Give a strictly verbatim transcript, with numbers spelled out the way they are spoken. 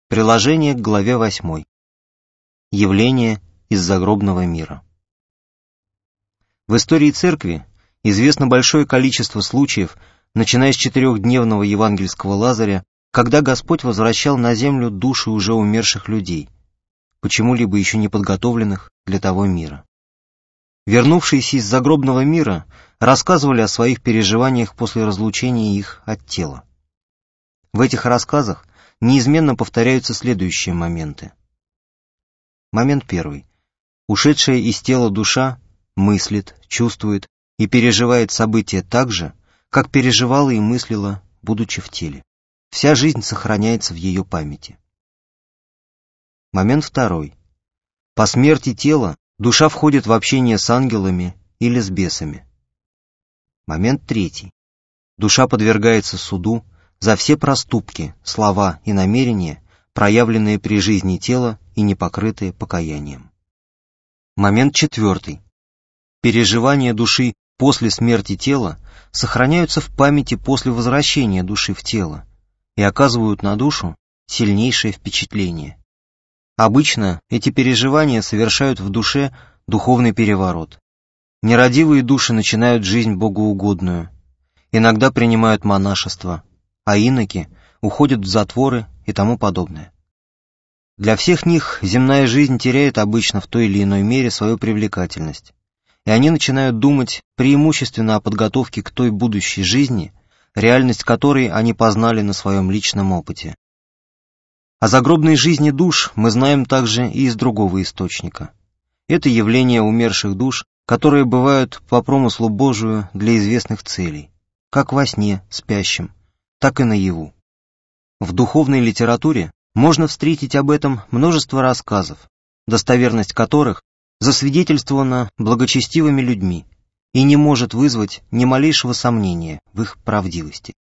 Приложение к главе восьмой. Явление из загробного мира. В истории Церкви известно большое количество случаев, начиная с четырехдневного евангельского Лазаря, когда Господь возвращал на землю души уже умерших людей, почему-либо еще не подготовленных для того мира. Вернувшиеся из загробного мира рассказывали о своих переживаниях после разлучения их от тела. В этих рассказах неизменно повторяются следующие моменты. Момент первый. Ушедшая из тела душа мыслит, чувствует и переживает события так же, как переживала и мыслила, будучи в теле. Вся жизнь сохраняется в ее памяти. Момент второй. По смерти тела душа входит в общение с ангелами или с бесами. Момент третий. Душа подвергается суду за все проступки, слова и намерения, проявленные при жизни тела и не покрытые покаянием. Момент четвертый. Переживания души после смерти тела сохраняются в памяти после возвращения души в тело и оказывают на душу сильнейшее впечатление. Обычно эти переживания совершают в душе духовный переворот. Нерадивые души начинают жизнь богоугодную, иногда принимают монашество, а иноки уходят в затворы и тому подобное. Для всех них земная жизнь теряет обычно в той или иной мере свою привлекательность, и они начинают думать преимущественно о подготовке к той будущей жизни, реальность которой они познали на своем личном опыте. О загробной жизни душ мы знаем также и из другого источника. Это явление умерших душ, которые бывают по промыслу Божию для известных целей, как во сне спящим, так и наяву. В духовной литературе можно встретить об этом множество рассказов, достоверность которых засвидетельствована благочестивыми людьми и не может вызвать ни малейшего сомнения в их правдивости.